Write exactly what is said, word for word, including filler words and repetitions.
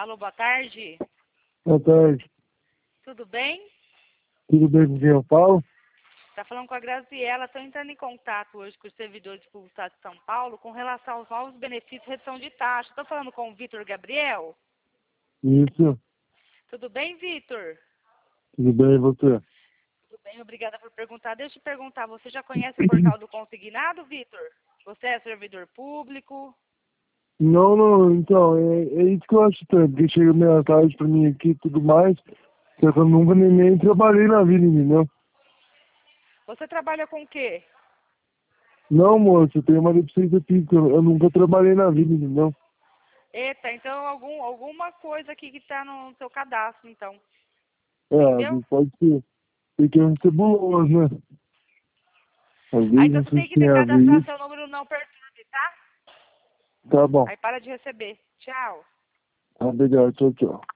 Alô, boa tarde. Boa tarde. Tudo bem? Tudo bem com quem eu falo? Está falando com a Graziela. Estou entrando em contato hoje com os servidores de Estado de São Paulo com relação aos novos benefícios de redução de taxa. Estou falando com o Vitor Gabriel. Isso. Tudo bem, Vitor? Tudo bem, e você? Tudo bem, obrigada por perguntar. Deixa eu te perguntar, você já conhece o portal do Consignado, Vitor? Você é servidor público? Não, não, então, é, é isso que eu acho estranho, porque chega meia tarde pra mim aqui e tudo mais, só que eu nunca nem, nem trabalhei na vida, entendeu? Você trabalha com o quê? Não, moço, eu tenho uma deficiência física, eu, eu nunca trabalhei na vida, entendeu? Eita, então algum, alguma coisa aqui que está no seu cadastro, então. É, às Entendeu? vezes pode ser, porque eu ser buloso, né? Às Aí vezes então não você sei tem se que tem a ver cadastrar isso. seu número não perturbe, tá? Tá bom, Aí para de receber. Tchau. obrigado, tchau, tchau.